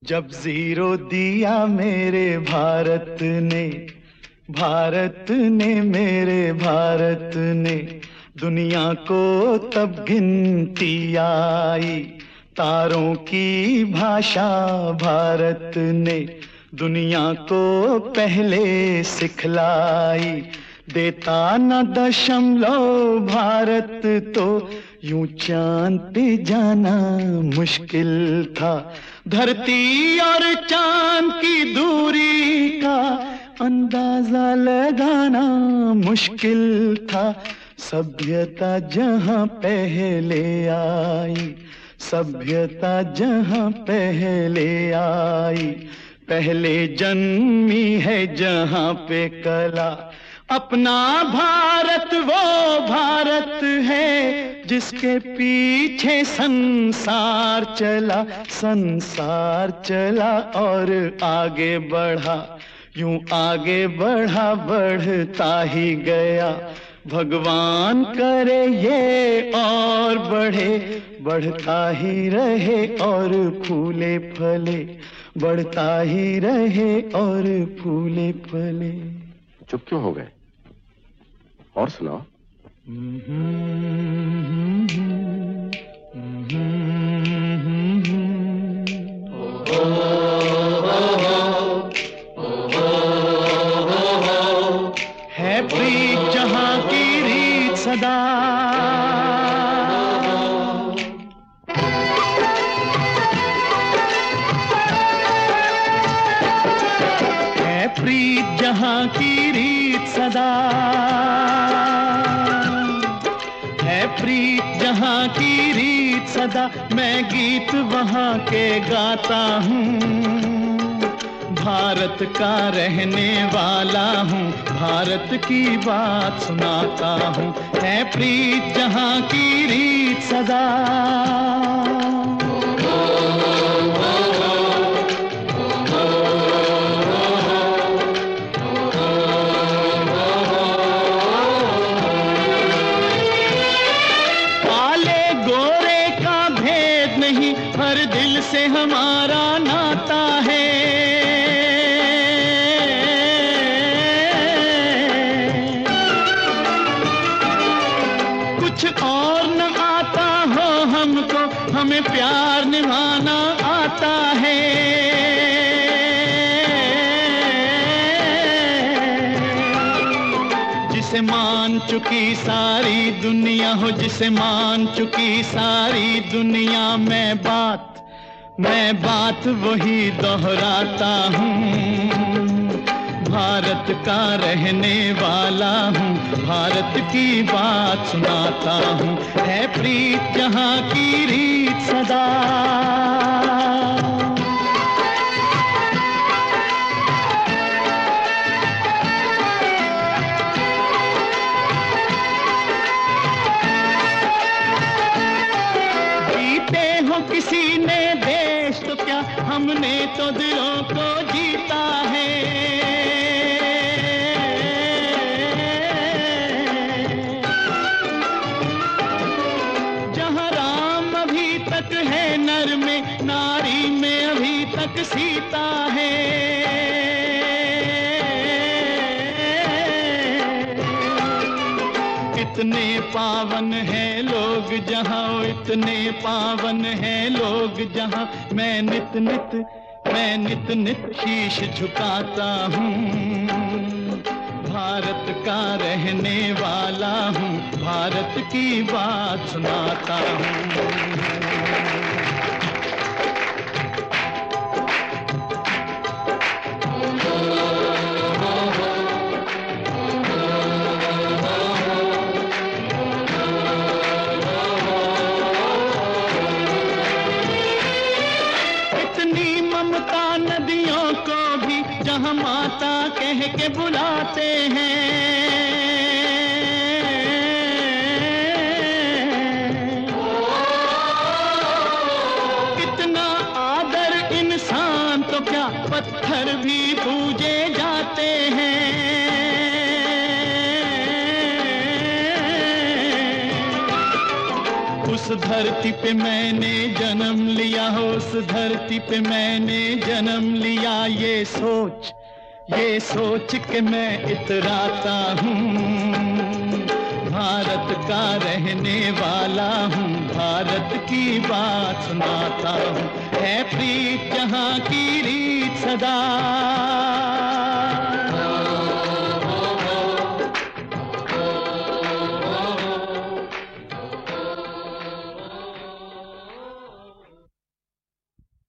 जब जीरो दिया मेरे भारत ने, भारत ने मेरे भारत ने, दुनिया को तब गिनती आई। तारों की भाषा भारत ने दुनिया को पहले सिखलाई। देता न दशमलव भारत तो यूं चांद पे जाना मुश्किल था। धरती और चांद की दूरी का अंदाजा लगाना मुश्किल था। सभ्यता जहां पहले आई, सभ्यता जहां पहले आई, पहले जन्मी है जहां पे कला। अपना भारत वो भारत है जिसके पीछे संसार चला, संसार चला और आगे बढ़ा। यूं आगे बढ़ा, बढ़ता ही गया। भगवान करे ये और बढ़े, बढ़ता ही रहे और फूले फले, बढ़ता ही रहे और फूले फले। चुप क्यों हो गए? और सुनाओ। है प्रीत जहां की रीत सदा, है प्रीत जहां की रीत सदा, है प्रीत जहां की रीत सदा। मैं गीत वहां के गाता हूँ, भारत का रहने वाला हूँ, भारत की बात सुनाता हूँ। है प्रीत जहां की रीत सदा। काले गोरे का भेद नहीं, हर दिल से हमारा नाता है। कुछ और न आता हो हमको, हमें प्यार निभाना आता है। जिसे मान चुकी सारी दुनिया हो, जिसे मान चुकी सारी दुनिया, मैं बात वही दोहराता हूँ। भारत का रहने वाला हूँ, भारत की बात सुनाता हूँ। है प्रीत जहां की रीत सदा। जीते हो किसी ने देश तो क्या, हमने तो दिलों को जीता है। है नर में, नारी में अभी तक सीता है। इतने पावन हैं लोग जहां, इतने पावन हैं लोग जहां, मैं नित नित शीश झुकाता हूँ। भारत का रहने वाला हूँ, भारत की बात सुनाता हूँ। नदियों को भी जहां माता कह के बुलाते हैं। इतना आदर इंसान तो क्या, पत्थर भी पूजे जाते हैं। उस धरती पे मैंने जन्म लिया हो, उस धरती पे मैंने जन्म लिया, ये सोच के मैं इतराता हूँ। भारत का रहने वाला हूँ, भारत की बात सुनाता हूँ। है प्रीत जहाँ की रीत सदा,